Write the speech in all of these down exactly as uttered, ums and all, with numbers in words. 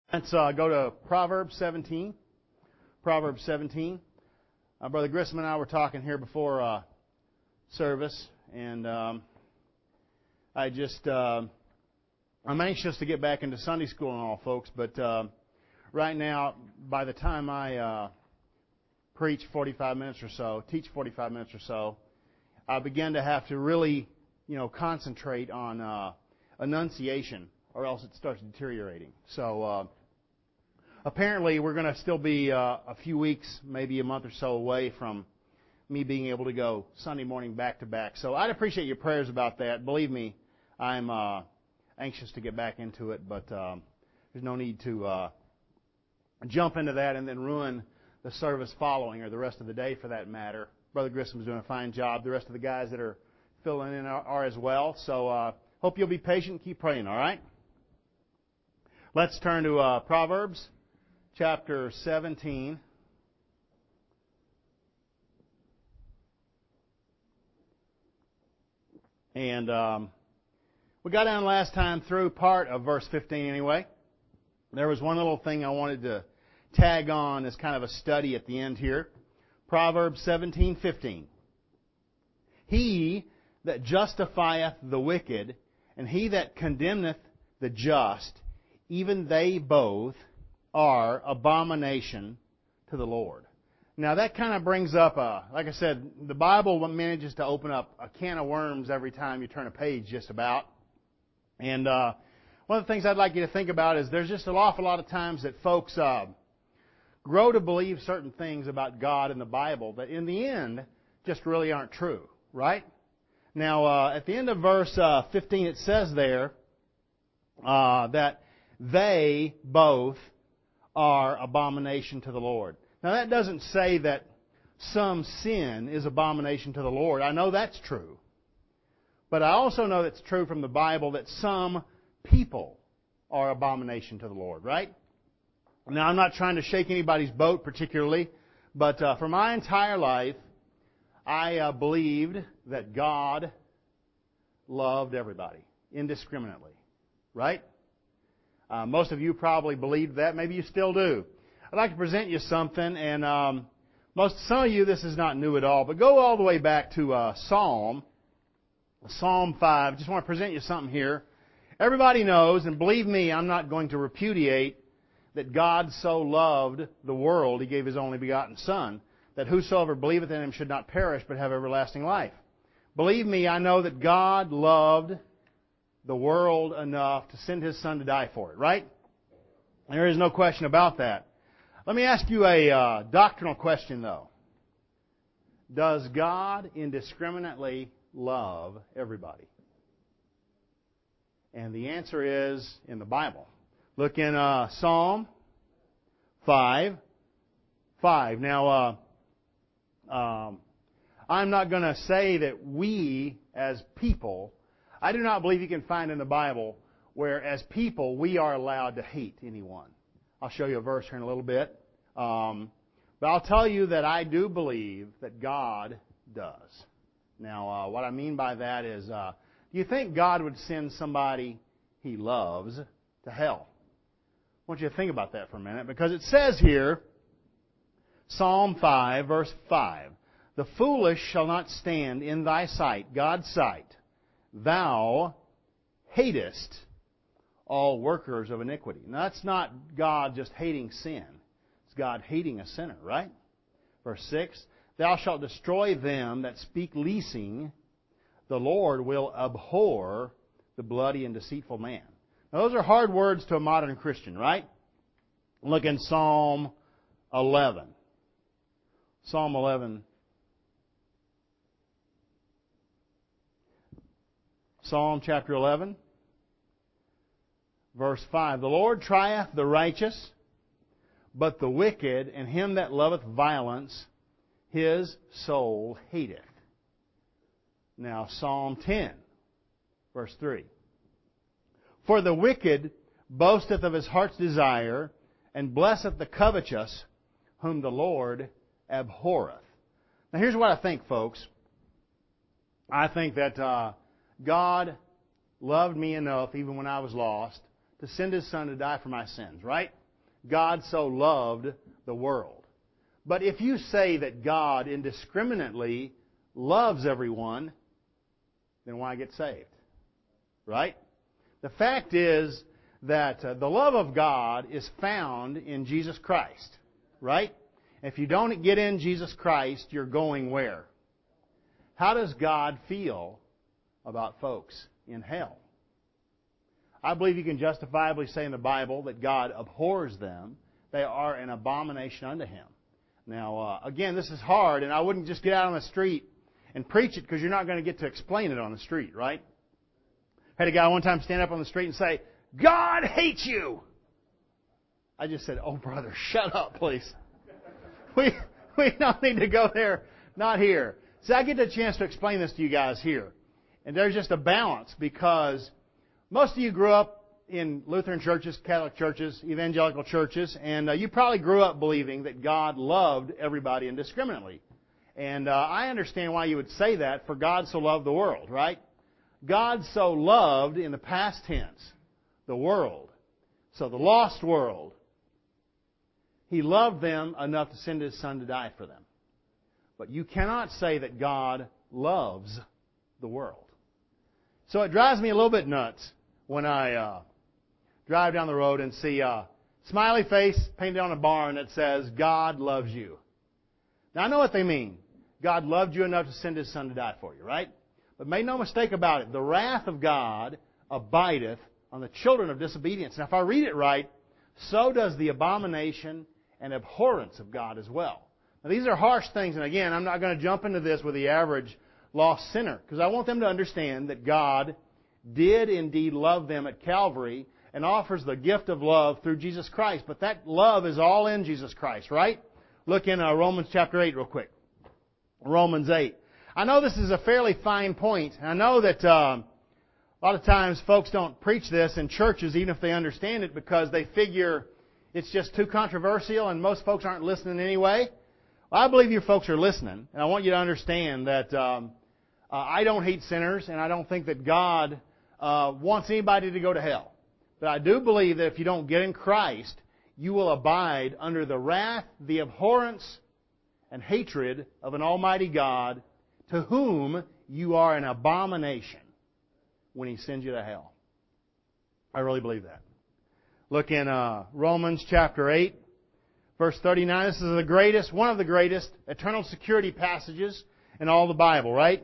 Let's uh, go to Proverbs seventeen. Proverbs seventeen. Uh, Brother Grissom and I were talking here before uh, service, and um, I just uh, I'm anxious to get back into Sunday school and all, folks. But uh, right now, by the time I uh, preach forty-five minutes or so, teach forty-five minutes or so, I begin to have to really, you know, concentrate on uh, enunciation, or else it starts deteriorating. So. Uh, Apparently, we're going to still be uh, a few weeks, maybe a month or so away from me being able to go Sunday morning back to back. So I'd appreciate your prayers about that. Believe me, I'm uh, anxious to get back into it, but um, there's no need to uh, jump into that and then ruin the service following, or the rest of the day for that matter. Brother Grissom's doing a fine job. The rest of the guys that are filling in are, are as well. So uh, hope you'll be patient and keep praying, all right? Let's turn to uh, Proverbs. Chapter seventeen. And um, we got down last time through part of verse fifteen anyway. There was one little thing I wanted to tag on as kind of a study at the end here. Proverbs seventeen fifteen. He that justifieth the wicked, and he that condemneth the just, even they both are abomination to the Lord. Now that kind of brings up a, like I said, the Bible manages to open up a can of worms every time you turn a page just about. And uh, one of the things I'd like you to think about is there's just an awful lot of times that folks uh, grow to believe certain things about God in the Bible that in the end just really aren't true, right? Now uh, at the end of verse uh, fifteen it says there uh, that they both are abomination to the Lord. Now that doesn't say that some sin is abomination to the Lord. I know that's true. But I also know it's true from the Bible that some people are abomination to the Lord, right? Now I'm not trying to shake anybody's boat particularly, but uh, for my entire life, I uh, believed that God loved everybody indiscriminately, right? Uh, most of you probably believed that. Maybe you still do. I'd like to present you something, and um, most some of you, this is not new at all, but go all the way back to uh, Psalm, Psalm five. Just want to present you something here. Everybody knows, and believe me, I'm not going to repudiate that God so loved the world, He gave His only begotten Son, that whosoever believeth in Him should not perish, but have everlasting life. Believe me, I know that God loved the world enough to send His Son to die for it, right? There is no question about that. Let me ask you a uh, doctrinal question, though. Does God indiscriminately love everybody? And the answer is in the Bible. Look in uh, Psalm five. five. Now, uh, um, I'm not going to say that we as people, I do not believe you can find in the Bible where, as people, we are allowed to hate anyone. I'll show you a verse here in a little bit. Um, but I'll tell you that I do believe that God does. Now, uh, what I mean by that is, uh, do you think God would send somebody He loves to hell? I want you to think about that for a minute, because it says here, Psalm five, verse five, "The foolish shall not stand in Thy sight," God's sight. "Thou hatest all workers of iniquity." Now, that's not God just hating sin. It's God hating a sinner, right? Verse six, "Thou shalt destroy them that speak leasing. The Lord will abhor the bloody and deceitful man." Now, those are hard words to a modern Christian, right? Look in Psalm eleven. Psalm eleven. Psalm chapter eleven, verse five. "The Lord trieth the righteous, but the wicked and him that loveth violence, His soul hateth." Now, Psalm ten, verse three. "For the wicked boasteth of his heart's desire, and blesseth the covetous, whom the Lord abhorreth." Now, here's what I think, folks. I think that uh, God loved me enough, even when I was lost, to send His Son to die for my sins, right? God so loved the world. But if you say that God indiscriminately loves everyone, then why get saved? Right? The fact is that uh, the love of God is found in Jesus Christ. Right? If you don't get in Jesus Christ, you're going where? How does God feel about folks in hell? I believe you can justifiably say in the Bible that God abhors them. They are an abomination unto Him. Now, uh, again, this is hard, and I wouldn't just get out on the street and preach it because you're not going to get to explain it on the street, right? I had a guy one time stand up on the street and say, God hates you! I just said, oh, brother, shut up, please. We, we don't need to go there, not here. See, I get the chance to explain this to you guys here. And there's just a balance because most of you grew up in Lutheran churches, Catholic churches, evangelical churches, and uh, you probably grew up believing that God loved everybody indiscriminately. And uh, I understand why you would say that, for God so loved the world, right? God so loved, in the past tense, the world. So the lost world. He loved them enough to send His Son to die for them. But you cannot say that God loves the world. So it drives me a little bit nuts when I uh, drive down the road and see a smiley face painted on a barn that says, God loves you. Now I know what they mean. God loved you enough to send His Son to die for you, right? But make no mistake about it. The wrath of God abideth on the children of disobedience. Now if I read it right, so does the abomination and abhorrence of God as well. Now these are harsh things, and again, I'm not going to jump into this with the average lost sinner, because I want them to understand that God did indeed love them at Calvary and offers the gift of love through Jesus Christ. But that love is all in Jesus Christ, right? Look in uh, Romans chapter eight real quick. Romans eight. I know this is a fairly fine point. I know that uh, a lot of times folks don't preach this in churches even if they understand it because they figure it's just too controversial and most folks aren't listening anyway. Well, I believe you folks are listening, and I want you to understand that um, uh, I don't hate sinners, and I don't think that God uh, wants anybody to go to hell. But I do believe that if you don't get in Christ, you will abide under the wrath, the abhorrence, and hatred of an almighty God to whom you are an abomination when He sends you to hell. I really believe that. Look in uh, Romans chapter eight, verse thirty-nine. This is the greatest, one of the greatest eternal security passages in all the Bible, right?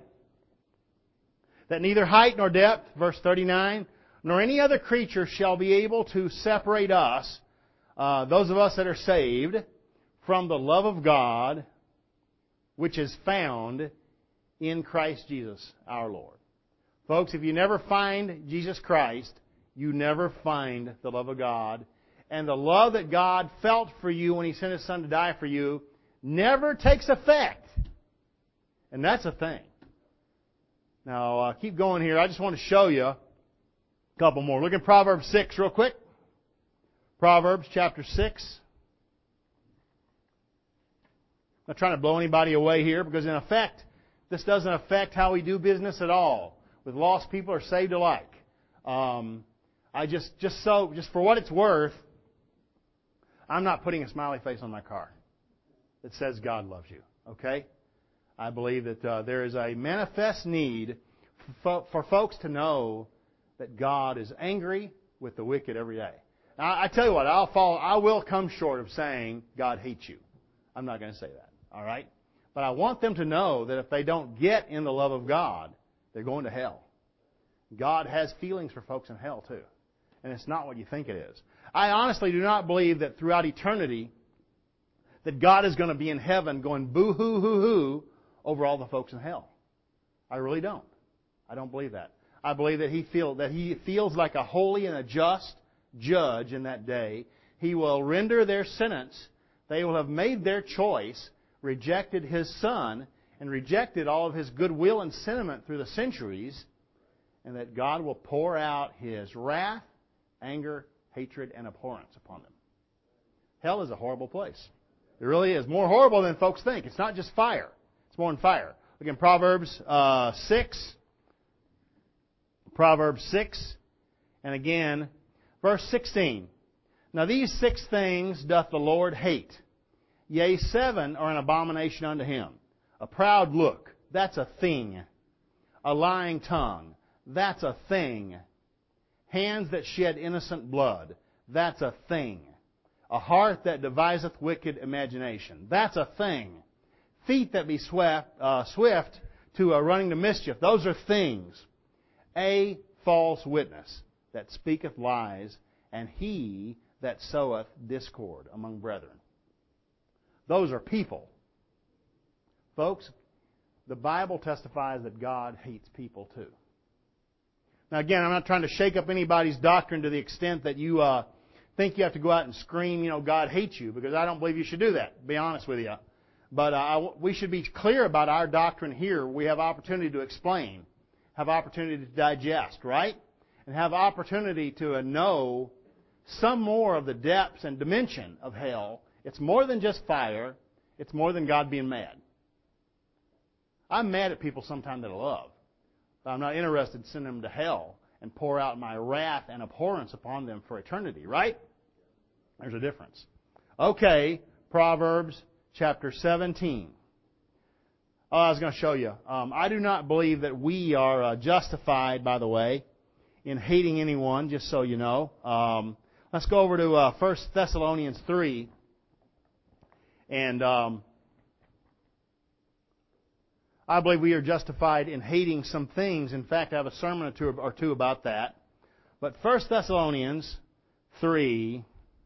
That neither height nor depth, verse thirty-nine, nor any other creature shall be able to separate us, uh, those of us that are saved, from the love of God, which is found in Christ Jesus our Lord. Folks, if you never find Jesus Christ, you never find the love of God. And the love that God felt for you when He sent His Son to die for you never takes effect. And that's a thing. Now, uh, keep going here. I just want to show you a couple more. Look at Proverbs six real quick. Proverbs chapter six. I'm not trying to blow anybody away here because in effect, this doesn't affect how we do business at all with lost people or saved alike. Um, I just, just so, just for what it's worth, I'm not putting a smiley face on my car that says God loves you. Okay? I believe that uh, there is a manifest need for, for folks to know that God is angry with the wicked every day. Now, I tell you what, I'll fall, I will come short of saying God hates you. I'm not going to say that. All right? But I want them to know that if they don't get in the love of God, they're going to hell. God has feelings for folks in hell too. And it's not what you think it is. I honestly do not believe that throughout eternity that God is going to be in heaven going boo-hoo, hoo-hoo over all the folks in hell. I really don't. I don't believe that. I believe that He feel that He feels like a holy and a just judge in that day. He will render their sentence. They will have made their choice, rejected His Son, and rejected all of His goodwill and sentiment through the centuries, and that God will pour out His wrath, anger, hatred, and abhorrence upon them. Hell is a horrible place. It really is. More horrible than folks think. It's not just fire. It's more than fire. Look in Proverbs uh, six. Proverbs six. And again, Verse sixteen. Now these six things doth the Lord hate. Yea, seven are an abomination unto Him. A proud look, that's a thing. A lying tongue, that's a thing. Hands that shed innocent blood, that's a thing. A heart that deviseth wicked imagination, that's a thing. Feet that be swift, uh, swift to uh, running to mischief, those are things. A false witness that speaketh lies, and he that soweth discord among brethren. Those are people. Folks, the Bible testifies that God hates people too. Now again, I'm not trying to shake up anybody's doctrine to the extent that you uh, think you have to go out and scream, you know, God hates you, because I don't believe you should do that, to be honest with you. But uh, we should be clear about our doctrine here. We have opportunity to explain, have opportunity to digest, right? And have opportunity to know some more of the depths and dimension of hell. It's more than just fire. It's more than God being mad. I'm mad at people sometimes that I love. But I'm not interested in sending them to hell and pour out my wrath and abhorrence upon them for eternity, right? There's a difference. Okay, Proverbs chapter seventeen. Oh, I was going to show you. Um, I do not believe that we are uh, justified, by the way, in hating anyone, just so you know. Um, let's go over to uh, First Thessalonians three. And um, I believe we are justified in hating some things. In fact, I have a sermon or two, or two about that. But First Thessalonians three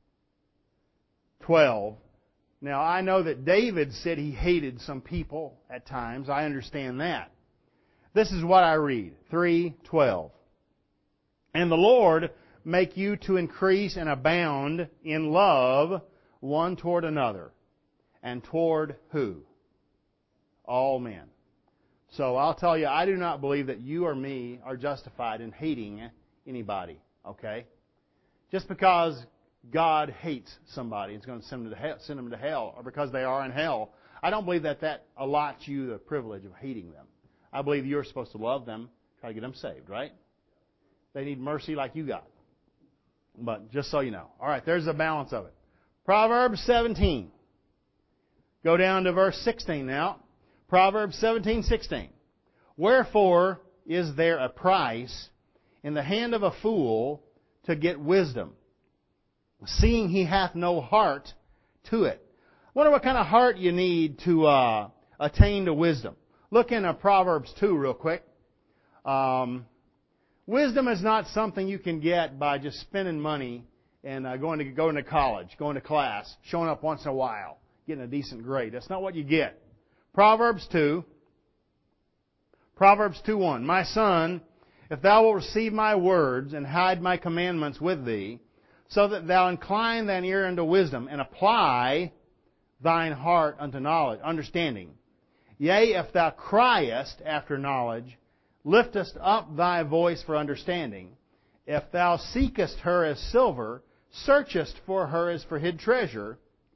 twelve. Now, I know that David said he hated some people at times. I understand that. This is what I read. three twelve. And the Lord make you to increase and abound in love one toward another. And toward who? All men. So I'll tell you, I do not believe that you or me are justified in hating anybody. Okay? Just because God hates somebody, it's going to send them to hell, send them to hell, or because they are in hell, I don't believe that that allots you the privilege of hating them. I believe you're supposed to love them, try to get them saved, right? They need mercy like you got. But just so you know. All right, there's the balance of it. Proverbs seventeen. Go down to verse sixteen now. Proverbs seventeen sixteen. Wherefore is there a price in the hand of a fool to get wisdom, seeing he hath no heart to it? I wonder what kind of heart you need to uh, attain to wisdom. Look in uh, Proverbs two real quick. Um, wisdom is not something you can get by just spending money and uh, going to going to college, going to class, showing up once in a while, getting a decent grade. That's not what you get. Proverbs two. Proverbs two one. My son, if thou wilt receive my words and hide my commandments with thee, so that thou incline thine ear unto wisdom, and apply thine heart unto knowledge, understanding. Yea, if thou criest after knowledge, liftest up thy voice for understanding. If thou seekest her as silver, searchest for her as for hid treasure,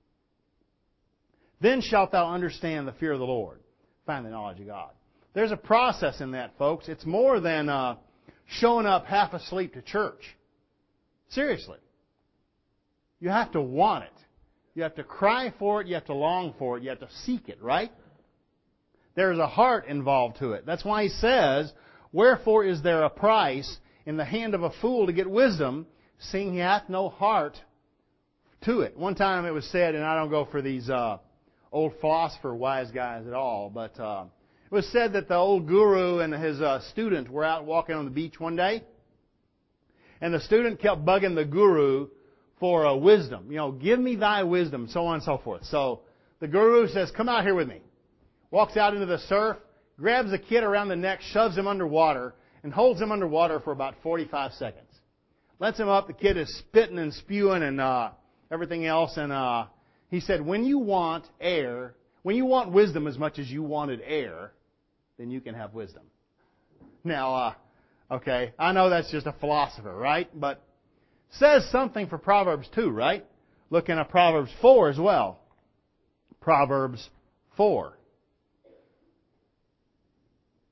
then shalt thou understand the fear of the Lord, find the knowledge of God. There's a process in that, folks. It's more than uh, showing up half asleep to church. Seriously. You have to want it. You have to cry for it. You have to long for it. You have to seek it, right? There's a heart involved to it. That's why he says, wherefore is there a price in the hand of a fool to get wisdom, seeing he hath no heart to it? One time it was said, and I don't go for these uh, old philosopher wise guys at all, but uh, it was said that the old guru and his uh, student were out walking on the beach one day, and the student kept bugging the guru for uh, wisdom. You know, give me thy wisdom, so on and so forth. So the guru says, come out here with me. Walks out into the surf, grabs the kid around the neck, shoves him underwater, and holds him underwater for about forty-five seconds. Lets him up. The kid is spitting and spewing and uh, everything else. And uh, he said, when you want air, when you want wisdom as much as you wanted air, then you can have wisdom. Now, uh, okay, I know that's just a philosopher, right? But says something for Proverbs two, right? Looking at Proverbs four as well. Proverbs four.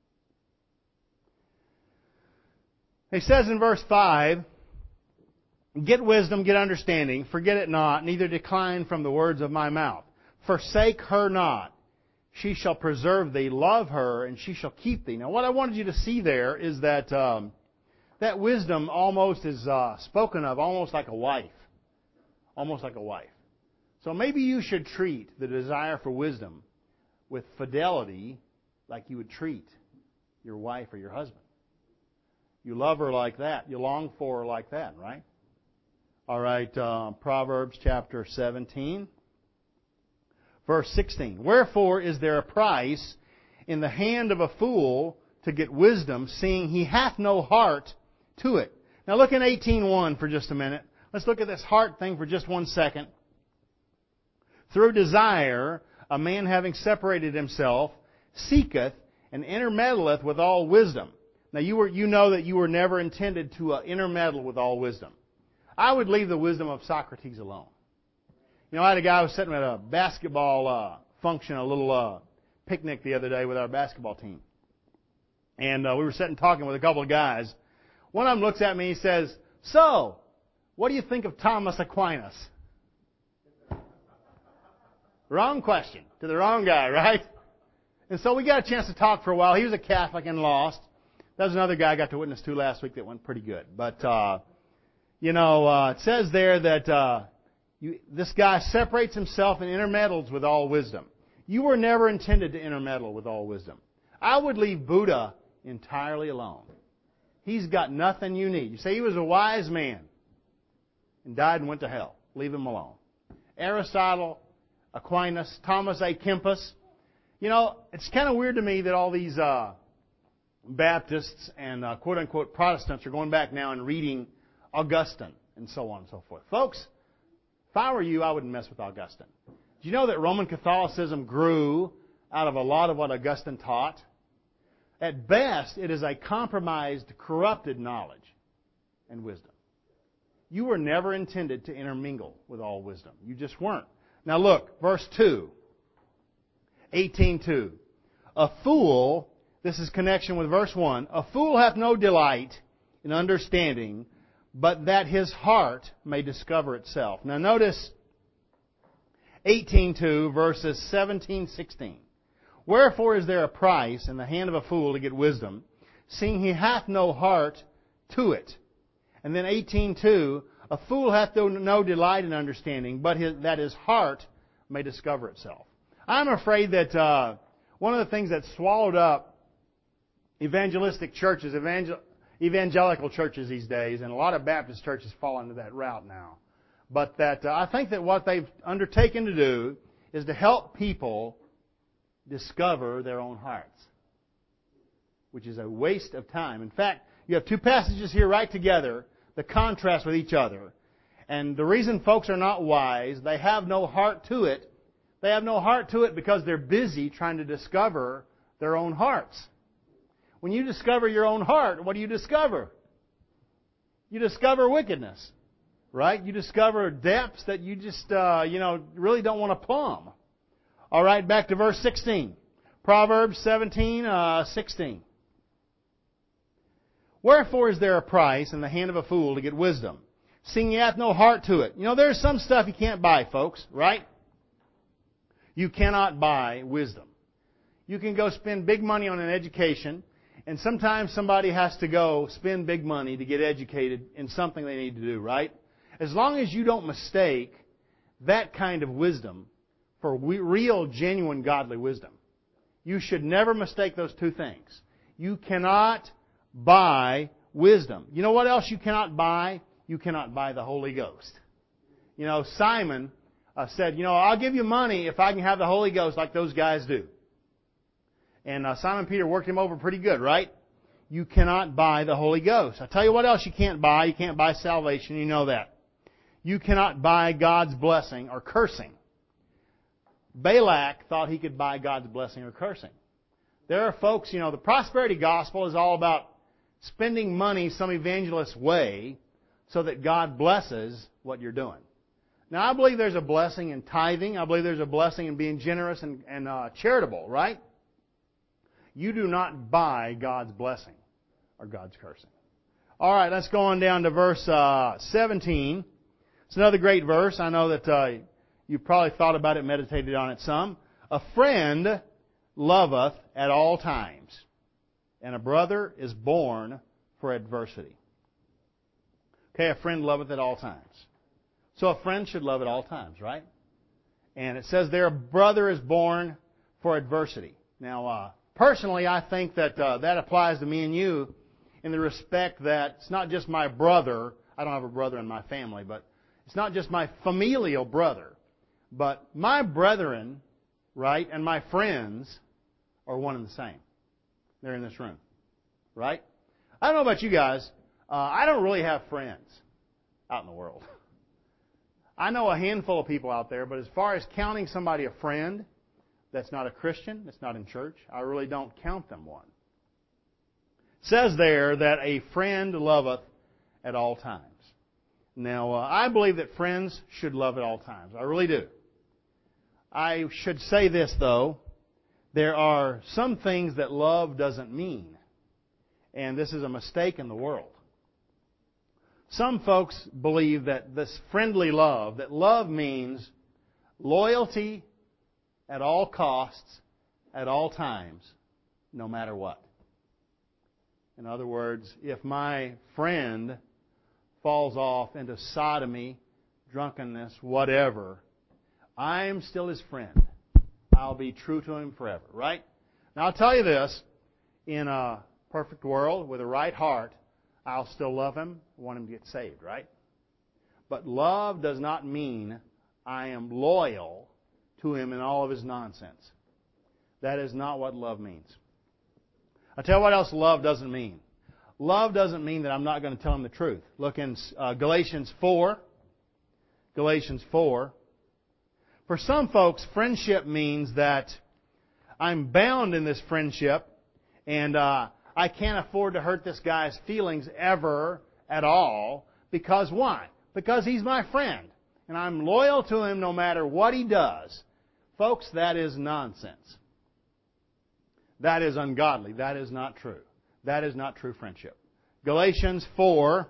He says in verse five, Get wisdom, get understanding, forget it not, neither decline from the words of my mouth. Forsake her not. She shall preserve thee, love her, and she shall keep thee. Now what I wanted you to see there is that um, that wisdom almost is uh, spoken of almost like a wife. Almost like a wife. So maybe you should treat the desire for wisdom with fidelity like you would treat your wife or your husband. You love her like that. You long for her like that, right? All right, uh, Proverbs chapter seventeen, verse sixteen. Wherefore is there a price in the hand of a fool to get wisdom, seeing he hath no heart to it? Now look in eighteen one for just a minute. Let's look at this heart thing for just one second. Through desire, a man having separated himself, seeketh and intermeddleth with all wisdom. Now you were, you know that you were never intended to uh, intermeddle with all wisdom. I would leave the wisdom of Socrates alone. You know, I had a guy who was sitting at a basketball uh, function, a little uh, picnic the other day with our basketball team. And uh, we were sitting talking with a couple of guys. One of them looks at me and he says, "So, what do you think of Thomas Aquinas?" Wrong question to the wrong guy, right? And so we got a chance to talk for a while. He was a Catholic and lost. That was another guy I got to witness to last week that went pretty good. But, uh, you know, uh, it says there that uh, you, this guy separates himself and intermeddles with all wisdom. You were never intended to intermeddle with all wisdom. I would leave Buddha entirely alone. He's got nothing you need. You say he was a wise man and died and went to hell. Leave him alone. Aristotle, Aquinas, Thomas A. Kempis. You know, it's kind of weird to me that all these uh, Baptists and uh, quote-unquote Protestants are going back now and reading Augustine and so on and so forth. Folks, if I were you, I wouldn't mess with Augustine. Do you know that Roman Catholicism grew out of a lot of what Augustine taught? At best, it is a compromised, corrupted knowledge and wisdom. You were never intended to intermingle with all wisdom. You just weren't. Now look, verse two. eighteen two. A fool, this is connection with verse one, a fool hath no delight in understanding, but that his heart may discover itself. Now notice eighteen two verses seventeen sixteen. Wherefore is there a price in the hand of a fool to get wisdom, seeing he hath no heart to it? And then eighteen two, a fool hath no delight in understanding, but his, that his heart may discover itself. I'm afraid that uh, one of the things that swallowed up evangelistic churches, evangel- evangelical churches these days, and a lot of Baptist churches fall into that route now, but that uh, I think that what they've undertaken to do is to help people discover their own hearts, which is a waste of time. In fact, you have two passages here right together that contrast with each other. And the reason folks are not wise, they have no heart to it. They have no heart to it because they're busy trying to discover their own hearts. When you discover your own heart, what do you discover? You discover wickedness, right? You discover depths that you just, uh, you know, really don't want to plumb. All right, back to verse sixteen. Proverbs seventeen, uh, sixteen. Wherefore is there a price in the hand of a fool to get wisdom, seeing he hath no heart to it? You know, there's some stuff you can't buy, folks, right? You cannot buy wisdom. You can go spend big money on an education, and sometimes somebody has to go spend big money to get educated in something they need to do, right? As long as you don't mistake that kind of wisdom for real, genuine, godly wisdom, you should never mistake those two things. You cannot buy wisdom. You know what else you cannot buy? You cannot buy the Holy Ghost. You know, Simon uh, said, you know, I'll give you money if I can have the Holy Ghost like those guys do. And uh, Simon Peter worked him over pretty good, right? You cannot buy the Holy Ghost. I'll tell you what else you can't buy. You can't buy salvation. You know that. You cannot buy God's blessing or cursing. Balak thought he could buy God's blessing or cursing. There are folks, you know, the prosperity gospel is all about spending money some evangelist's way so that God blesses what you're doing. Now, I believe there's a blessing in tithing. I believe there's a blessing in being generous and, and uh, charitable, right? You do not buy God's blessing or God's cursing. All right, let's go on down to verse uh, seventeen. It's another great verse. I know that uh, you probably thought about it, meditated on it some. A friend loveth at all times, and a brother is born for adversity. Okay, a friend loveth at all times. So a friend should love at all times, right? And it says there, a brother is born for adversity. Now, uh, personally, I think that uh, that applies to me and you in the respect that it's not just my brother. I don't have a brother in my family, but it's not just my familial brother. But my brethren, right, and my friends are one and the same. They're in this room, right? I don't know about you guys. Uh, I don't really have friends out in the world. I know a handful of people out there, but as far as counting somebody a friend that's not a Christian, that's not in church, I really don't count them one. It says there that a friend loveth at all times. Now, uh, I believe that friends should love at all times. I really do. I should say this, though. There are some things that love doesn't mean. And this is a mistake in the world. Some folks believe that this friendly love, that love means loyalty at all costs, at all times, no matter what. In other words, if my friend falls off into sodomy, drunkenness, whatever, I'm still his friend. I'll be true to him forever, right? Now I'll tell you this, in a perfect world, with a right heart, I'll still love him, want him to get saved, right? But love does not mean I am loyal to him in all of his nonsense. That is not what love means. I'll tell you what else love doesn't mean. Love doesn't mean that I'm not going to tell him the truth. Look in uh, Galatians four. Galatians four. For some folks, friendship means that I'm bound in this friendship, and uh, I can't afford to hurt this guy's feelings ever at all. Because why? Because he's my friend. And I'm loyal to him no matter what he does. Folks, that is nonsense. That is ungodly. That is not true. That is not true friendship. Galatians four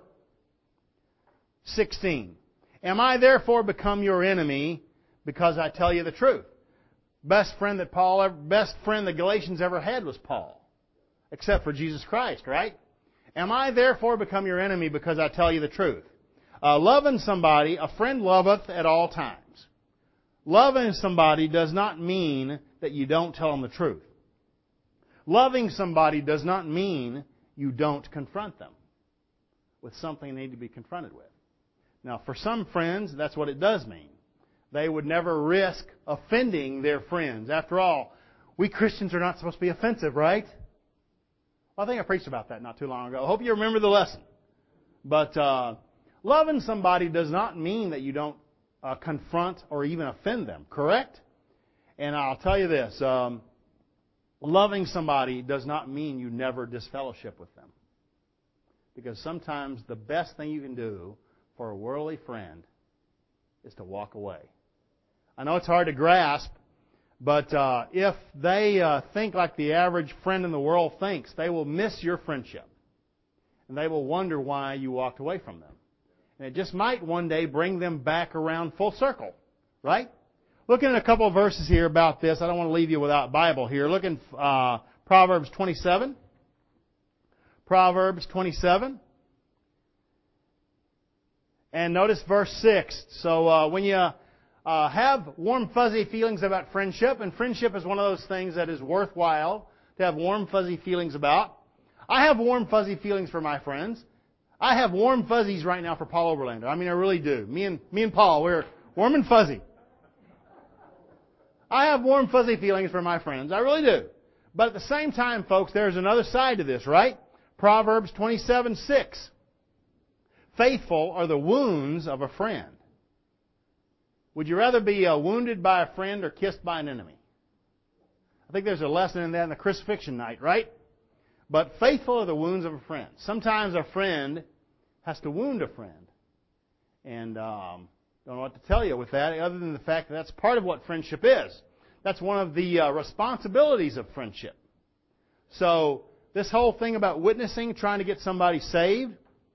sixteen. Am I therefore become your enemy because I tell you the truth? Best friend that Paul, ever, best friend the Galatians ever had was Paul. Except for Jesus Christ, right? Am I therefore become your enemy because I tell you the truth? Uh, loving somebody, a friend loveth at all times. Loving somebody does not mean that you don't tell them the truth. Loving somebody does not mean you don't confront them with something they need to be confronted with. Now, for some friends, that's what it does mean. They would never risk offending their friends. After all, we Christians are not supposed to be offensive, right? Well, I think I preached about that not too long ago. I hope you remember the lesson. But uh, loving somebody does not mean that you don't uh, confront or even offend them, correct? And I'll tell you this. Um, loving somebody does not mean you never disfellowship with them. Because sometimes the best thing you can do for a worldly friend is to walk away. I know it's hard to grasp, but uh, if they uh, think like the average friend in the world thinks, they will miss your friendship. And they will wonder why you walked away from them. And it just might one day bring them back around full circle. Right? Looking at a couple of verses here about this. I don't want to leave you without Bible here. Look in uh, Proverbs twenty-seven. Proverbs twenty-seven. And notice verse six. So uh, when you uh, have warm, fuzzy feelings about friendship, and friendship is one of those things that is worthwhile to have warm, fuzzy feelings about. I have warm, fuzzy feelings for my friends. I have warm fuzzies right now for Paul Oberlander. I mean, I really do. Me and me and Paul, we're warm and fuzzy. I have warm, fuzzy feelings for my friends. I really do. But at the same time, folks, there's another side to this, right? Proverbs twenty-seven six. Faithful are the wounds of a friend. Would you rather be uh, wounded by a friend or kissed by an enemy? I think there's a lesson in that in the crucifixion night, right? But faithful are the wounds of a friend. Sometimes a friend has to wound a friend. And um, don't know what to tell you with that, other than the fact that that's part of what friendship is. That's one of the uh, responsibilities of friendship. So this whole thing about witnessing, trying to get somebody saved,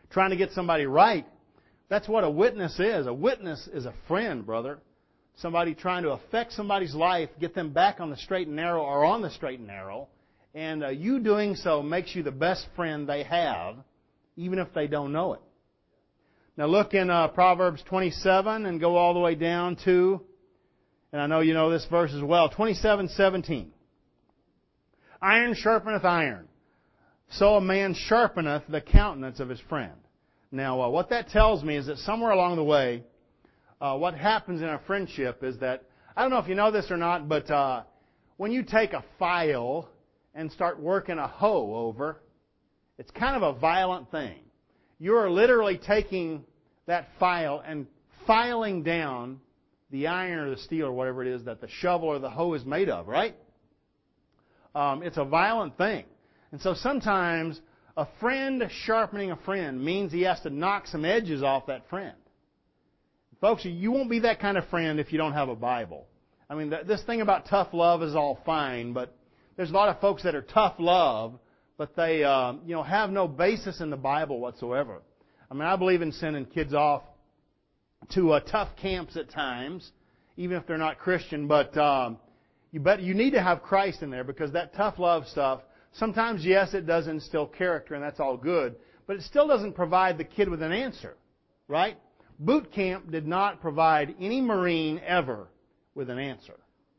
trying to get somebody right. That's what a witness is. A witness is a friend, brother. Somebody trying to affect somebody's life, get them back on the straight and narrow or on the straight and narrow. And uh, you doing so makes you the best friend they have, even if they don't know it. Now look in uh, Proverbs twenty-seven and go all the way down to, and I know you know this verse as well, twenty-seven seventeen. Iron sharpeneth iron, so a man sharpeneth the countenance of his friend. Now uh, what that tells me is that somewhere along the way, uh, what happens in a friendship is that, I don't know if you know this or not, but uh, when you take a file and start working a hoe over, it's kind of a violent thing. You're literally taking that file and filing down the iron or the steel or whatever it is that the shovel or the hoe is made of, right? Um, it's a violent thing. And so sometimes a friend sharpening a friend means he has to knock some edges off that friend. Folks, you won't be that kind of friend if you don't have a Bible. I mean, this thing about tough love is all fine, but there's a lot of folks that are tough love, but they, uh, you know, have no basis in the Bible whatsoever. I mean, I believe in sending kids off to uh, tough camps at times, even if they're not Christian. But um, you bet you need to have Christ in there, because that tough love stuff, sometimes, yes, it does instill character, and that's all good, but it still doesn't provide the kid with an answer, right? Boot camp did not provide any Marine ever with an answer.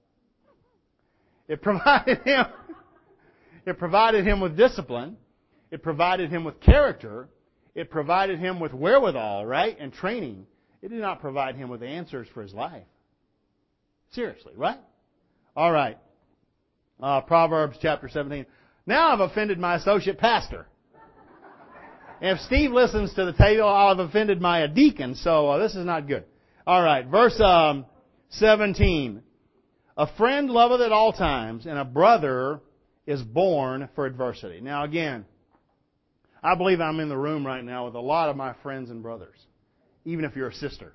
It provided him. It provided him with discipline. It provided him with character. It provided him with wherewithal, right? And training. It did not provide him with answers for his life. Seriously, right? All right. Uh, Proverbs chapter seventeen. Now I've offended my associate pastor. And if Steve listens to the table, I'll have offended my deacon. So uh, this is not good. All right. Verse um, seventeen. A friend loveth at all times, and a brother is born for adversity. Now again, I believe I'm in the room right now with a lot of my friends and brothers, even if you're a sister.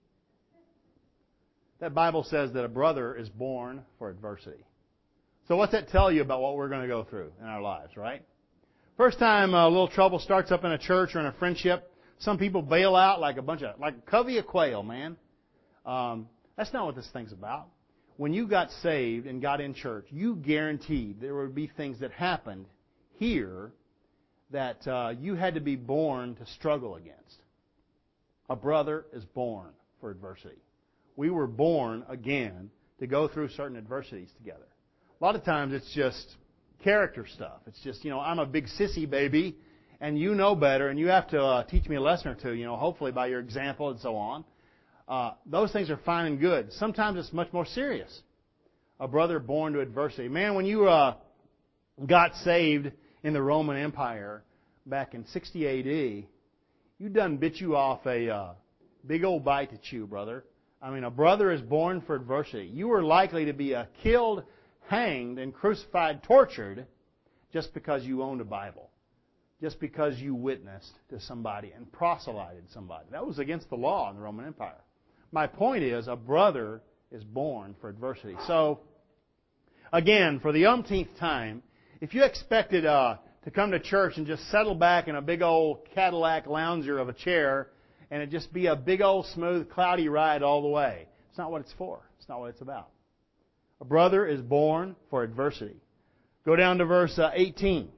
That Bible says that a brother is born for adversity. So what's that tell you about what we're going to go through in our lives, right? First time a little trouble starts up in a church or in a friendship, some people bail out like a bunch of, like a covey of quail, man. Um, that's not what this thing's about. When you got saved and got in church, you guaranteed there would be things that happened here that uh, you had to be born to struggle against. A brother is born for adversity. We were born again to go through certain adversities together. A lot of times it's just character stuff. It's just, you know, I'm a big sissy baby, and you know better, and you have to uh, teach me a lesson or two, you know, hopefully by your example and so on. Uh, those things are fine and good. Sometimes it's much more serious. A brother born to adversity. Man, when you uh, got saved in the Roman Empire back in sixty A D, you done bit you off a uh, big old bite to chew, brother. I mean, a brother is born for adversity. You were likely to be uh, killed, hanged, and crucified, tortured, just because you owned a Bible. Just because you witnessed to somebody and proselyted somebody. That was against the law in the Roman Empire. My point is, a brother is born for adversity. So, again, for the umpteenth time, if you expected uh, to come to church and just settle back in a big old Cadillac lounger of a chair and it just be a big old smooth, cloudy ride all the way, it's not what it's for. It's not what it's about. A brother is born for adversity. Go down to verse uh, eighteen.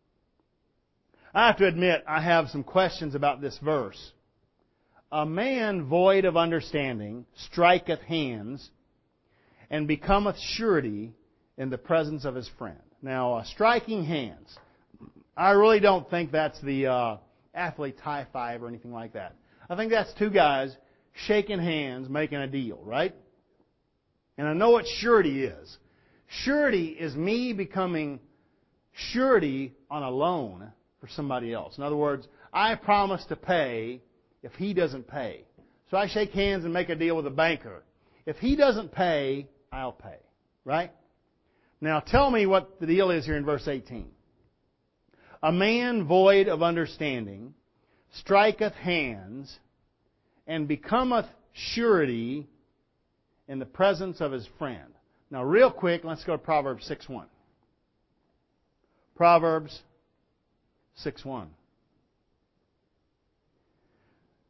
I have to admit, I have some questions about this verse. A man void of understanding striketh hands and becometh surety in the presence of his friend. Now, uh, striking hands, I really don't think that's the uh, athlete high five or anything like that. I think that's two guys shaking hands, making a deal, right? And I know what surety is. Surety is me becoming surety on a loan for somebody else. In other words, I promise to pay if he doesn't pay. So I shake hands and make a deal with a banker. If he doesn't pay, I'll pay. Right? Now tell me what the deal is here in verse eighteen. A man void of understanding striketh hands and becometh surety in the presence of his friend. Now real quick, let's go to Proverbs six one. Proverbs six one.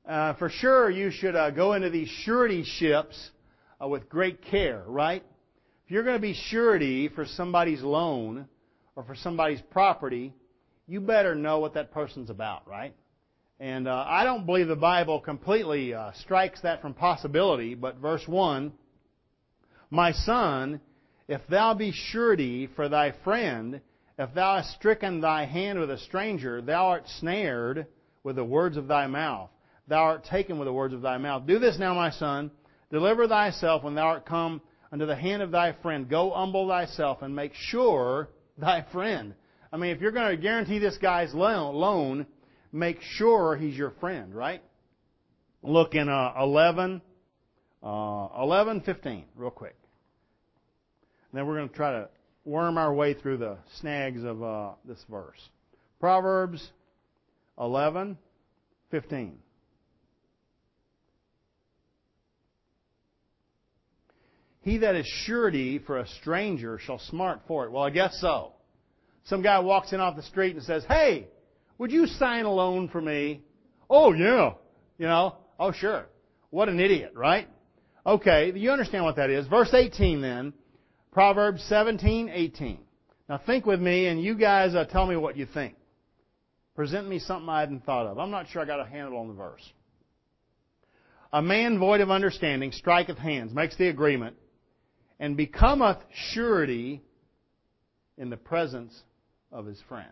Uh, for sure, you should uh, go into these surety ships uh, with great care, right? If you're going to be surety for somebody's loan or for somebody's property, you better know what that person's about, right? And uh, I don't believe the Bible completely uh, strikes that from possibility, but verse one, my son, if thou be surety for thy friend, if thou hast stricken thy hand with a stranger, thou art snared with the words of thy mouth. Thou art taken with the words of thy mouth. Do this now, my son. Deliver thyself when thou art come unto the hand of thy friend. Go humble thyself and make sure thy friend. I mean, if you're going to guarantee this guy's loan, make sure he's your friend, right? Look in uh, eleven, uh, eleven fifteen, real quick. And then we're going to try to worm our way through the snags of uh, this verse. Proverbs eleven fifteen. He that is surety for a stranger shall smart for it. Well, I guess so. Some guy walks in off the street and says, hey, would you sign a loan for me? Oh, yeah. You know, oh, sure. What an idiot, right? Okay, you understand what that is. Verse eighteen then, Proverbs seventeen eighteen. Now think with me, and you guys uh, tell me what you think. Present me something I hadn't thought of. I'm not sure I got a handle on the verse. A man void of understanding striketh hands, makes the agreement, and becometh surety in the presence of his friend.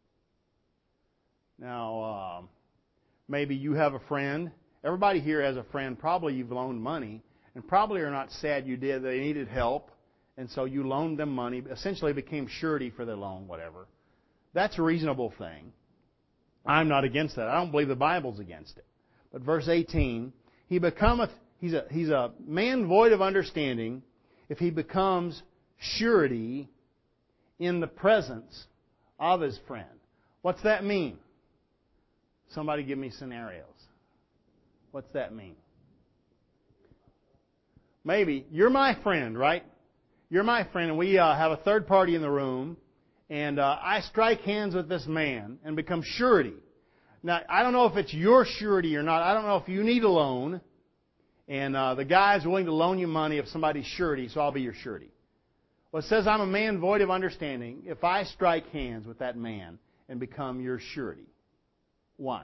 Now, um, maybe you have a friend. Everybody here has a friend. Probably you've loaned money, and probably are not sad you did. They needed help, and so you loaned them money, essentially became surety for their loan, whatever. That's a reasonable thing. I'm not against that. I don't believe the Bible's against it. But verse eighteen, he becometh, he's a, he's a man void of understanding if he becomes surety in the presence of his friend. What's that mean? Somebody give me scenarios. What's that mean? Maybe you're my friend, right? You're my friend, and we uh, have a third party in the room, and uh, I strike hands with this man and become surety. Now, I don't know if it's your surety or not. I don't know if you need a loan, and uh, the guy's willing to loan you money if somebody's surety, so I'll be your surety. Well, it says I'm a man void of understanding if I strike hands with that man and become your surety. Why?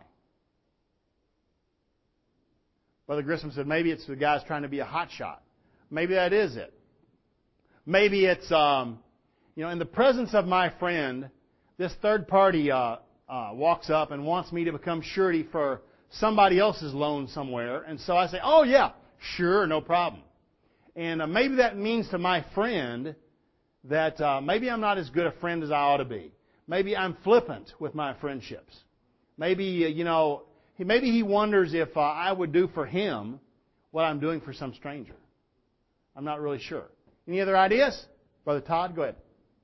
Brother Grissom said maybe it's the guy's trying to be a hotshot. Maybe that is it. Maybe it's, um, you know, in the presence of my friend, this third party uh, uh, walks up and wants me to become surety for somebody else's loan somewhere. And so I say, oh, yeah, sure, no problem. And uh, maybe that means to my friend that uh, maybe I'm not as good a friend as I ought to be. Maybe I'm flippant with my friendships. Maybe, uh, you know, he, maybe he wonders if uh, I would do for him what I'm doing for some stranger. I'm not really sure. Any other ideas? Brother Todd, go ahead.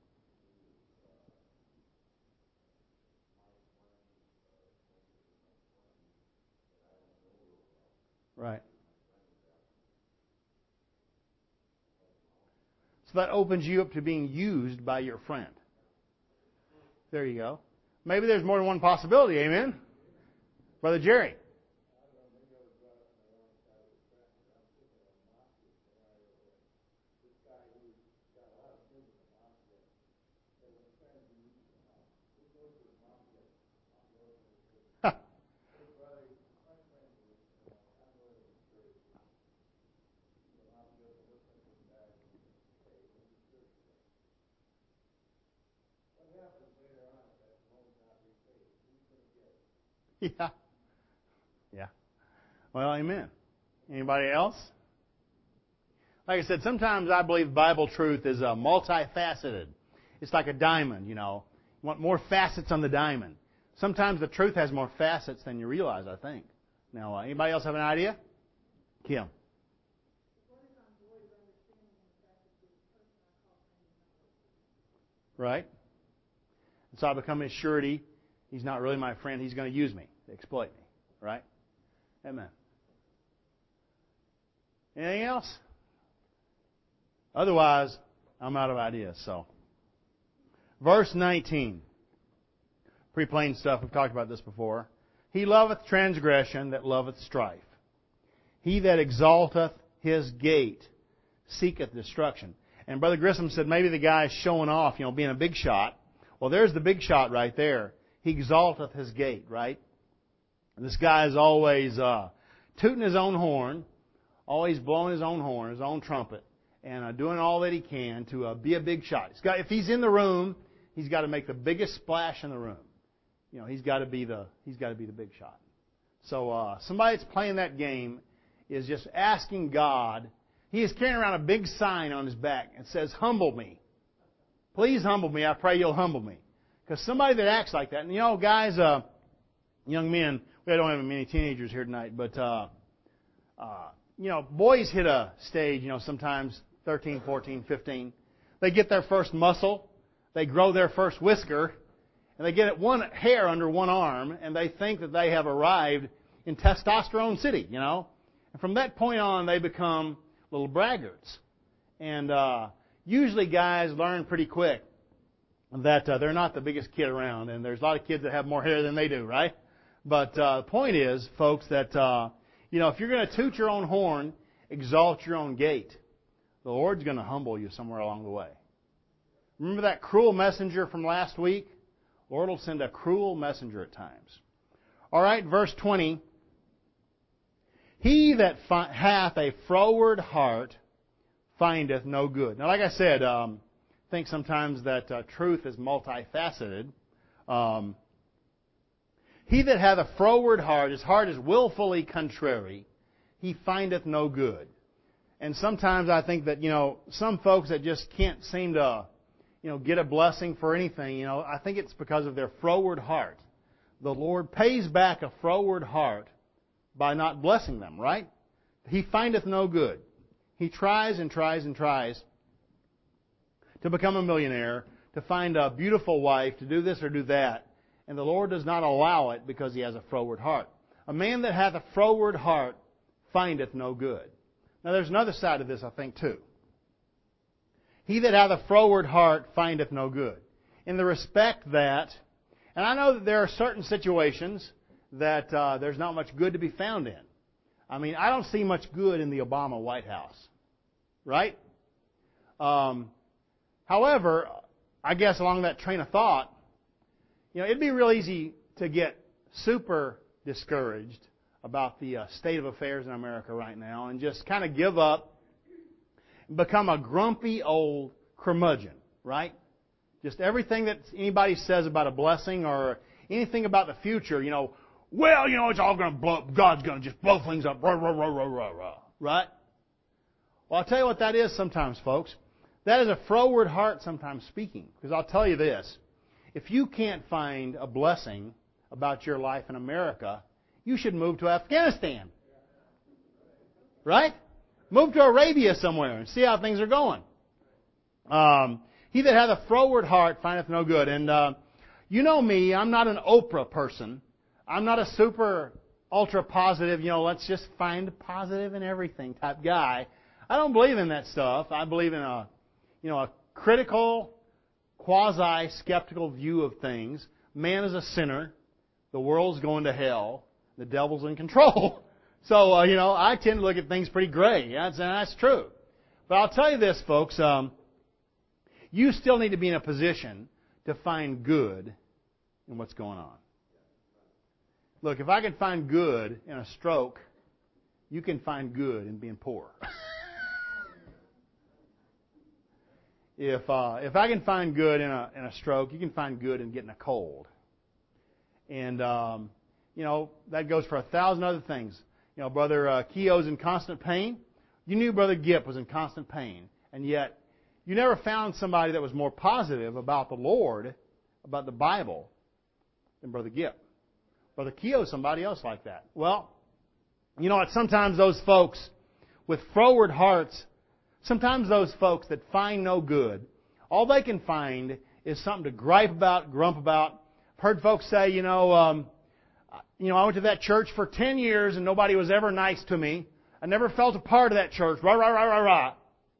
Right. So that opens you up to being used by your friend. There you go. Maybe there's more than one possibility. Amen? Brother Jerry. Yeah. Yeah. Well, amen. Anybody else? Like I said, sometimes I believe Bible truth is uh, multifaceted. It's like a diamond, you know. You want more facets on the diamond. Sometimes the truth has more facets than you realize, I think. Now, uh, anybody else have an idea? Kim. Right? And so I become his surety. He's not really my friend. He's going to use me to exploit me. Right? Amen. Anything else? Otherwise, I'm out of ideas. So, verse nineteen. Pretty plain stuff. We've talked about this before. He loveth transgression that loveth strife. He that exalteth his gate seeketh destruction. And Brother Grissom said maybe the guy's showing off, you know, being a big shot. Well, there's the big shot right there. He exalteth his gate, right? And this guy is always uh, tooting his own horn, always blowing his own horn, his own trumpet, and uh, doing all that he can to uh, be a big shot. He's got, if he's in the room, he's got to make the biggest splash in the room. You know, he's got to be the he's got to be the big shot. So uh, somebody that's playing that game is just asking God. He is carrying around a big sign on his back and says, "Humble me, please humble me. I pray you'll humble me." Because somebody that acts like that, and you know, guys, uh, young men, we don't have many teenagers here tonight, but uh, uh, you know, boys hit a stage. You know, sometimes thirteen, fourteen, fifteen, they get their first muscle, they grow their first whisker. And they get one hair under one arm, and they think that they have arrived in testosterone city, you know. And from that point on, they become little braggarts. And uh, usually guys learn pretty quick that uh, they're not the biggest kid around. And there's a lot of kids that have more hair than they do, right? But uh, the point is, folks, that, uh, you know, if you're going to toot your own horn, exalt your own gate, the Lord's going to humble you somewhere along the way. Remember that cruel messenger from last week? The Lord will send a cruel messenger at times. All right, verse twenty. He that fi- hath a froward heart findeth no good. Now, like I said, um, I think sometimes that uh, truth is multifaceted. Um, he that hath a froward heart, his heart is willfully contrary, he findeth no good. And sometimes I think that, you know, some folks that just can't seem to, you know, get a blessing for anything, you know, I think it's because of their froward heart. The Lord pays back a froward heart by not blessing them, right? He findeth no good. He tries and tries and tries to become a millionaire, to find a beautiful wife, to do this or do that, and the Lord does not allow it because he has a froward heart. A man that hath a froward heart findeth no good. Now there's another side of this, I think, too. He that hath a froward heart findeth no good. In the respect that, and I know that there are certain situations that uh, there's not much good to be found in. I mean, I don't see much good in the Obama White House. Right? Um, however, I guess along that train of thought, you know, it'd be real easy to get super discouraged about the uh, state of affairs in America right now and just kind of give up, become a grumpy old curmudgeon, right? Just everything that anybody says about a blessing or anything about the future, you know, well, you know, it's all going to blow up. God's going to just blow things up, rah, rah, rah, rah, rah, rah, right? Well, I'll tell you what that is sometimes, folks. That is a froward heart sometimes speaking. Because I'll tell you this. If you can't find a blessing about your life in America, you should move to Afghanistan. Right? Move to Arabia somewhere and see how things are going. Um, he that hath a froward heart findeth no good. And uh, you know me, I'm not an Oprah person. I'm not a super ultra positive, you know, let's just find positive in everything type guy. I don't believe in that stuff. I believe in a, you know, a critical, quasi-skeptical view of things. Man is a sinner. The world's going to hell. The devil's in control. So, uh, you know, I tend to look at things pretty gray. That's, that's true. But I'll tell you this, folks. Um, you still need to be in a position to find good in what's going on. Look, if I can find good in a stroke, you can find good in being poor. if uh, if I can find good in a in a stroke, you can find good in getting a cold. And um, you know that goes for a thousand other things. You know, Brother uh, Keogh's in constant pain. You knew Brother Gipp was in constant pain, and yet you never found somebody that was more positive about the Lord, about the Bible, than Brother Gipp. Brother Keogh, somebody else like that. Well, you know what? Sometimes those folks with froward hearts, sometimes those folks that find no good, all they can find is something to gripe about, grump about. I've heard folks say, you know, um, you know, I went to that church for ten years and nobody was ever nice to me. I never felt a part of that church. Rah, rah, rah, rah, rah.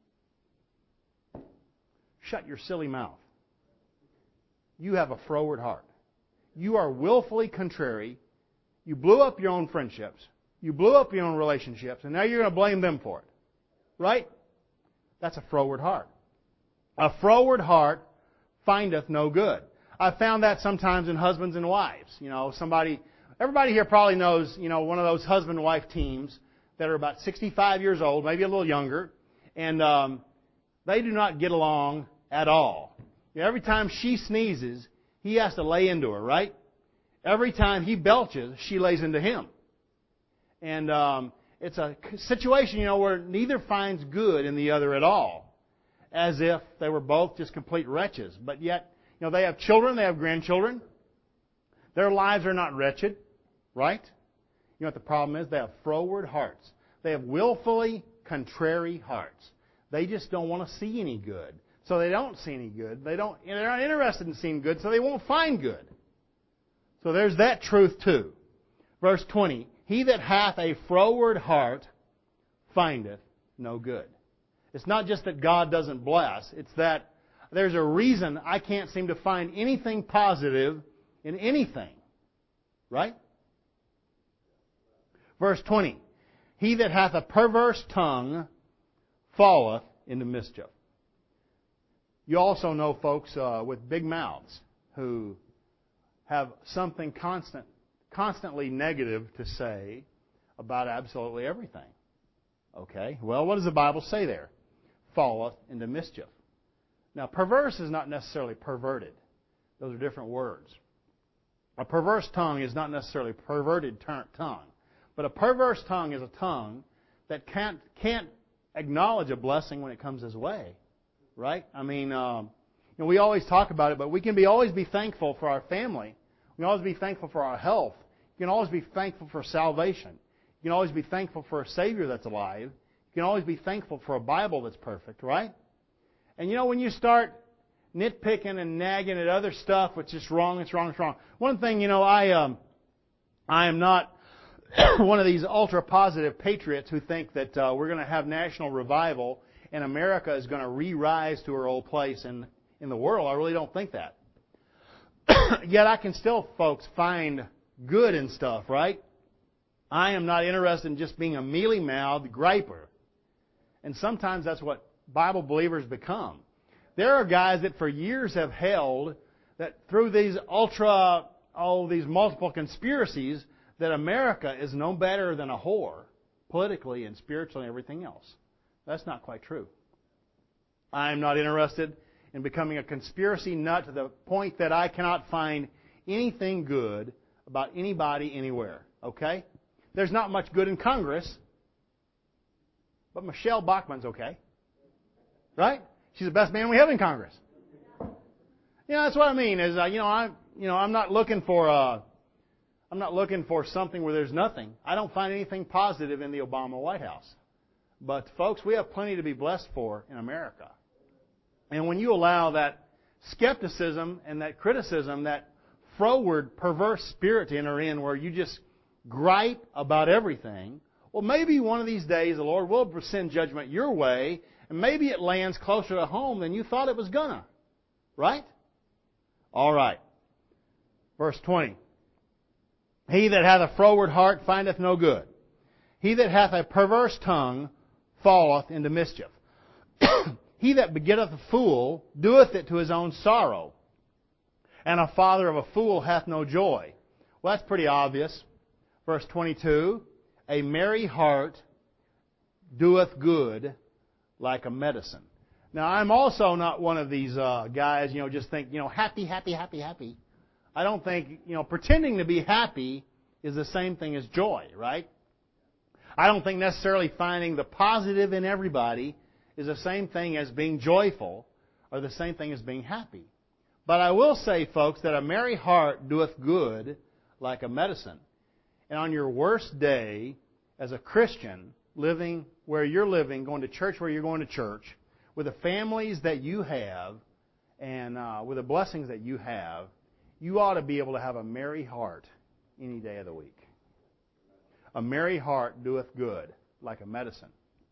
Shut your silly mouth. You have a froward heart. You are willfully contrary. You blew up your own friendships. You blew up your own relationships, and now you're going to blame them for it. Right? That's a froward heart. A froward heart findeth no good. I've found that sometimes in husbands and wives. You know, somebody, everybody here probably knows, you know, one of those husband-wife teams that are about sixty-five years old, maybe a little younger, and um, they do not get along at all. You know, every time she sneezes, he has to lay into her, right? Every time he belches, she lays into him. And um, it's a situation, you know, where neither finds good in the other at all, as if they were both just complete wretches. But yet, you know, they have children, they have grandchildren. Their lives are not wretched, right? You know what the problem is? They have froward hearts. They have willfully contrary hearts. They just don't want to see any good. So they don't see any good. They don't, they're not interested in seeing good, so they won't find good. So there's that truth too. Verse twenty, he that hath a froward heart findeth no good. It's not just that God doesn't bless. It's that there's a reason I can't seem to find anything positive in anything. Right? Verse twenty, he that hath a perverse tongue falleth into mischief. You also know folks uh, with big mouths who have something constant, constantly negative to say about absolutely everything. Okay? Well, what does the Bible say there? Falleth into mischief. Now, perverse is not necessarily perverted. Those are different words. A perverse tongue is not necessarily a perverted tongue. But a perverse tongue is a tongue that can't, can't acknowledge a blessing when it comes his way. Right? I mean, um, you know, we always talk about it, but we can be always be thankful for our family. We can always be thankful for our health. You can always be thankful for salvation. You can always be thankful for a Savior that's alive. You can always be thankful for a Bible that's perfect, right? And you know, when you start nitpicking and nagging at other stuff, which is wrong, it's wrong, it's wrong. One thing, you know, I um, I am not one of these ultra-positive patriots who think that uh, we're going to have national revival and America is going to re-rise to her old place in, in the world. I really don't think that. Yet I can still, folks, find good in stuff, right? I am not interested in just being a mealy-mouthed griper. And sometimes that's what Bible believers become. There are guys that for years have held that through these ultra, oh, these multiple conspiracies, that America is no better than a whore, politically and spiritually and everything else. That's not quite true. I'm not interested in becoming a conspiracy nut to the point that I cannot find anything good about anybody anywhere. Okay? There's not much good in Congress, but Michelle Bachmann's okay. Right? She's the best man we have in Congress. You know, that's what I mean. Is uh, you know, I'm you know, I'm not looking for uh, I'm not looking for something where there's nothing. I don't find anything positive in the Obama White House. But folks, we have plenty to be blessed for in America. And when you allow that skepticism and that criticism, that froward, perverse spirit to enter in where you just gripe about everything, well, maybe one of these days the Lord will send judgment your way, and maybe it lands closer to home than you thought it was gonna. Right? All right. Verse twenty. He that hath a froward heart findeth no good. He that hath a perverse tongue falleth into mischief. He that begetteth a fool doeth it to his own sorrow, and a father of a fool hath no joy. Well, that's pretty obvious. Verse twenty-two, a merry heart doeth good like a medicine. Now, I'm also not one of these uh, guys, you know, just think, you know, happy, happy, happy, happy. I don't think, you know, pretending to be happy is the same thing as joy, right? I don't think necessarily finding the positive in everybody is the same thing as being joyful or the same thing as being happy. But I will say, folks, that a merry heart doeth good like a medicine. And on your worst day, as a Christian, living where you're living, going to church where you're going to church, with the families that you have, and uh, with the blessings that you have, you ought to be able to have a merry heart any day of the week. A merry heart doeth good, like a medicine.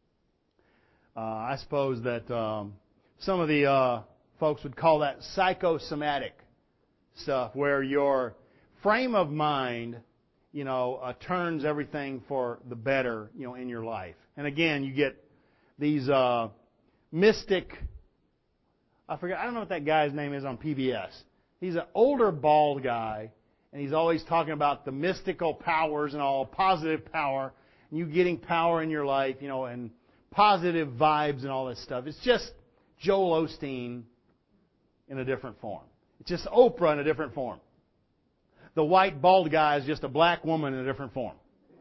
Uh, I suppose that um, some of the uh, folks would call that psychosomatic stuff, where your frame of mind you know, uh, turns everything for the better, you know, in your life. And again, you get these uh, mystic. I forget. I don't know what that guy's name is on P B S. He's an older bald guy, and he's always talking about the mystical powers and all, positive power, and you getting power in your life, you know, and positive vibes and all this stuff. It's just Joel Osteen in a different form. It's just Oprah in a different form. The white bald guy is just a black woman in a different form.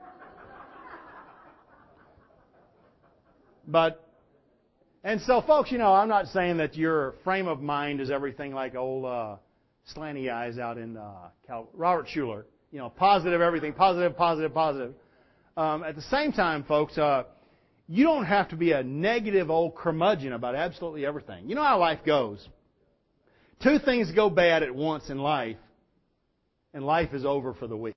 But, and so folks, you know, I'm not saying that your frame of mind is everything like old uh, slanty eyes out in uh, Cal- Robert Schuller. You know, positive everything, positive, positive, positive. Um, at the same time, folks, uh, you don't have to be a negative old curmudgeon about absolutely everything. You know how life goes. Two things go bad at once in life, and life is over for the week.